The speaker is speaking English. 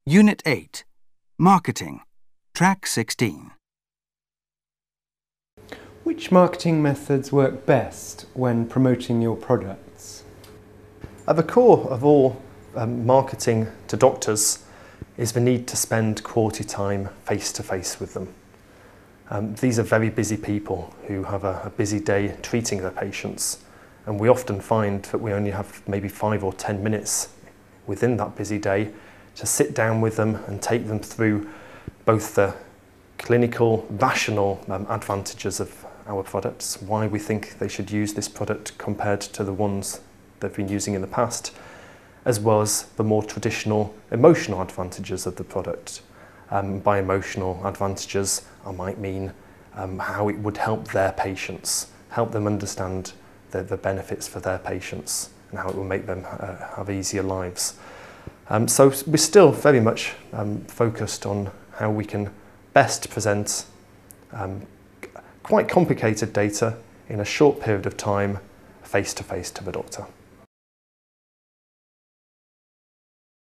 Unit 8. Marketing. Track 16. Which marketing methods work best when promoting your products? At the core of all marketing to doctors is the need to spend quality time face-to-face with them. These are very busy people who have a busy day treating their patients, and we often find that we only have maybe 5 or 10 minutes within that busy day to sit down with them and take them through both the clinical, rational advantages of our products, why we think they should use this product compared to the ones they've been using in the past, as well as the more traditional emotional advantages of the product. By emotional advantages, I might mean how it would help their patients, help them understand the benefits for their patients and how it will make them have easier lives. So we're still very much focused on how we can best present quite complicated data in a short period of time face-to-face to the doctor.